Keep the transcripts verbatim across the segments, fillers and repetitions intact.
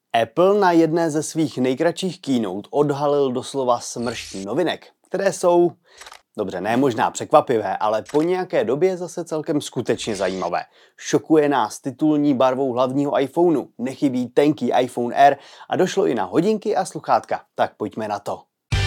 Apple na jedné ze svých nejkratších keynote odhalil doslova smršť novinek, které jsou, dobře, ne možná překvapivé, ale po nějaké době zase celkem skutečně zajímavé. Šokuje nás titulní barvou hlavního iPhoneu, nechybí tenký iPhone Air a došlo i na hodinky a sluchátka. Tak pojďme na to.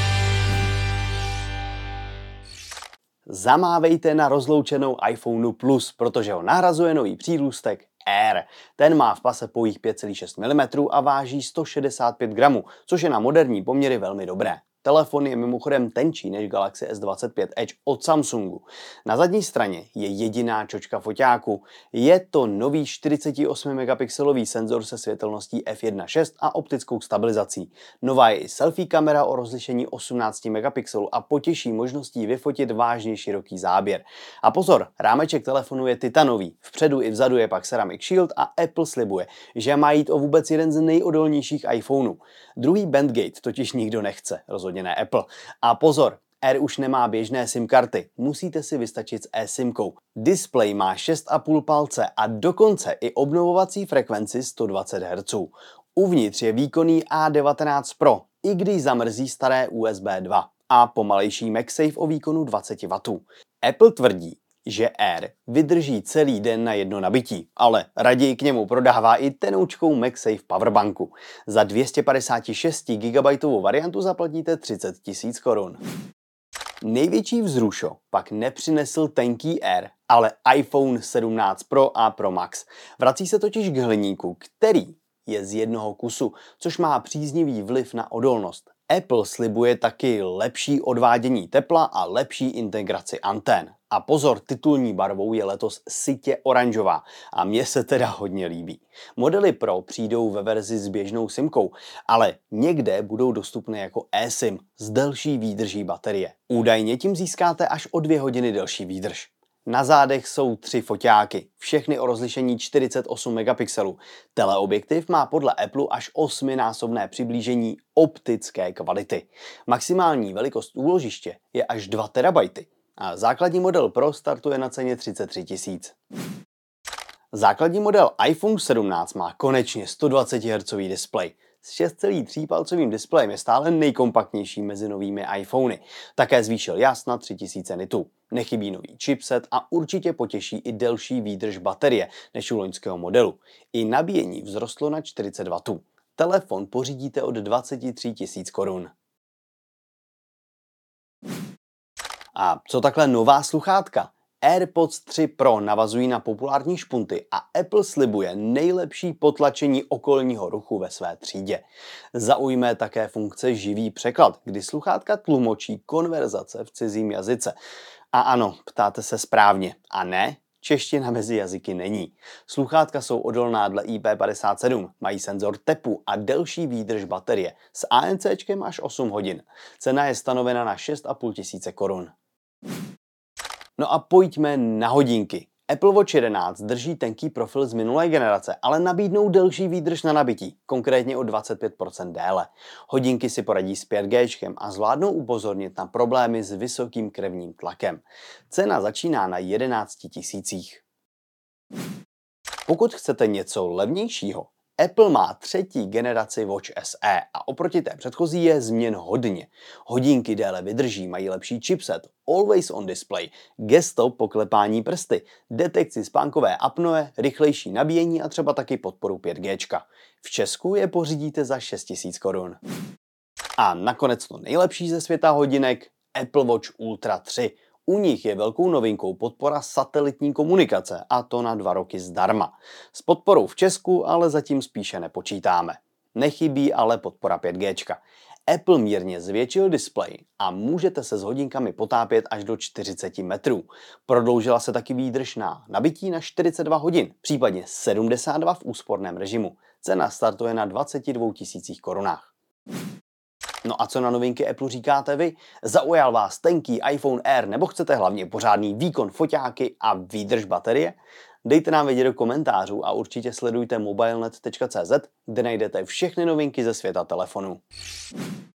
Zamávejte na rozloučenou iPhoneu Plus, protože ho nahrazuje nový přírůstek Air. Ten má v pase pouhých pět celá šest milimetrů a váží sto šedesát pět gramů, což je na moderní poměry velmi dobré. Telefon je mimochodem tenčí než Galaxy S dvacet pět Edge od Samsungu. Na zadní straně je jediná čočka foťáku. Je to nový čtyřicet osm megapixelový senzor se světelností F jedna tečka šest a optickou stabilizací. Nová je i selfie kamera o rozlišení osmnáct megapixelů a potěší možností vyfotit vážně široký záběr. A pozor, rámeček telefonu je titanový. Vpředu i vzadu je pak ceramic shield a Apple slibuje, že má jít o vůbec jeden z nejodolnějších iPhoneů. Druhý bandgate totiž nikdo nechce, rozhodně ne Apple. A pozor, Air už nemá běžné SIM karty, musíte si vystačit s eSIMkou. Displej má šest a půl palce a dokonce i obnovovací frekvenci sto dvacet hertzů. Uvnitř je výkonný A devatenáct Pro, i když zamrzí staré U S B dva a pomalejší MagSafe o výkonu dvacet wattů. Apple tvrdí, že Air vydrží celý den na jedno nabití, ale raději k němu prodává i tenoučkou MagSafe powerbanku. Za dvě stě padesát šest gigabajtovou variantu zaplatíte třicet tisíc korun. Největší vzrušo pak nepřinesl tenký Air, ale iPhone sedmnáct Pro a Pro Max. Vrací se totiž k hliníku, který je z jednoho kusu, což má příznivý vliv na odolnost. Apple slibuje taky lepší odvádění tepla a lepší integraci antén. A pozor, titulní barvou je letos sytě oranžová a mně se teda hodně líbí. Modely Pro přijdou ve verzi s běžnou simkou, ale někde budou dostupné jako eSIM s delší výdrží baterie. Údajně tím získáte až o dvě hodiny delší výdrž. Na zádech jsou tři foťáky, všechny o rozlišení čtyřicet osm megapixelů. Teleobjektiv má podle Apple až osminásobné přiblížení optické kvality. Maximální velikost úložiště je až dva terabajty. A základní model Pro startuje na ceně třicet tři tisíc. Základní model iPhone sedmnáct má konečně sto dvacet hertzový displej. S šest celá tři palcovým displejem je stále nejkompaktnější mezi novými iPhony. Také zvýšil jas na tři tisíce nitů. Nechybí nový chipset a určitě potěší i delší výdrž baterie než u loňského modelu. I nabíjení vzrostlo na čtyřicet wattů. Telefon pořídíte od dvacet tři tisíc korun. A co takhle nová sluchátka? AirPods tři Pro navazují na populární špunty a Apple slibuje nejlepší potlačení okolního ruchu ve své třídě. Zaujme také funkce živý překlad, kdy sluchátka tlumočí konverzace v cizím jazyce. A ano, ptáte se správně. A ne, čeština mezi jazyky není. Sluchátka jsou odolná dle I P padesát sedm, mají senzor tepu a delší výdrž baterie s ANCčkem až osm hodin. Cena je stanovena na šest a půl tisíce korun. No a pojďme na hodinky. Apple Watch jedenáct drží tenký profil z minulé generace, ale nabídnou delší výdrž na nabití, konkrétně o dvacet pět procent déle. Hodinky si poradí s pět G a zvládnou upozornit na problémy s vysokým krevním tlakem. Cena začíná na jedenácti tisících. Pokud chcete něco levnějšího, Apple má třetí generaci Watch S E a oproti té předchozí je změn hodně. Hodinky déle vydrží, mají lepší chipset, Always on display, gesto poklepání prsty, detekci spánkové apnoe, rychlejší nabíjení a třeba taky podporu pět G. V Česku je pořídíte za šest tisíc korun. A nakonec to nejlepší ze světa hodinek, Apple Watch Ultra tři. U nich je velkou novinkou podpora satelitní komunikace, a to na dva roky zdarma. S podporou v Česku ale zatím spíše nepočítáme. Nechybí ale podpora pět G. Apple mírně zvětšil displej a můžete se s hodinkami potápět až do čtyřicet metrů. Prodloužila se taky výdrž na nabití na čtyřicet dva hodin, případně sedmdesát dva v úsporném režimu. Cena startuje na dvacet dva tisících korunách. No a co na novinky Apple říkáte vy? Zaujal vás tenký iPhone Air nebo chcete hlavně pořádný výkon foťáky a výdrž baterie? Dejte nám vědět do komentářů a určitě sledujte mobilenet tečka cé zet, kde najdete všechny novinky ze světa telefonu.